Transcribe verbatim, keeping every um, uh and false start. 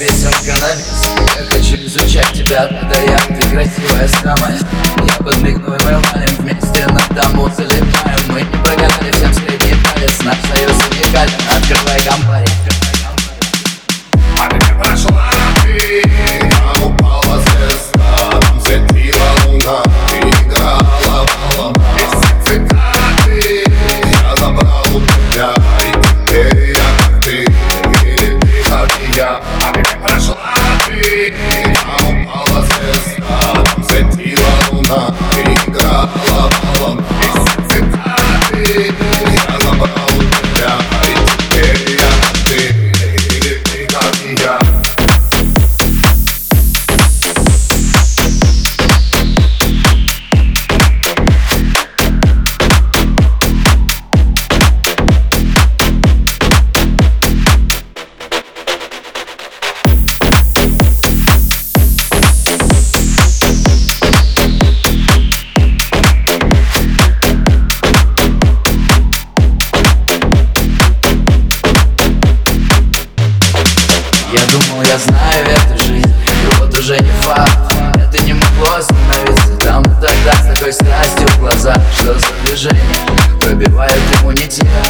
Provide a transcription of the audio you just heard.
песенка на вес. Я хочу изучать тебя, когда я, ты красивая самая. Я подмигну и мы валим вместе, на дому залетаем. Мы не прогадали всем средний палец, наш союз уникален. Открывай компанию. А ты не прошла, ты, там упала звезда, там светила луна, ты играла волна. И все цитаты я забрал у тебя, и теперь я как ты, или ты как и я. А ты не прошла, ты, там упала звезда, там светила луна, ты играла волна. И все цитаты я забрал у тебя, и теперь я как ты, или ты как и я. Я думал, я знаю эту жизнь, и вот уже не факт. Это не могло остановиться там и тогда, с такой страстью в глазах. Что за движение пробивают иммунитет,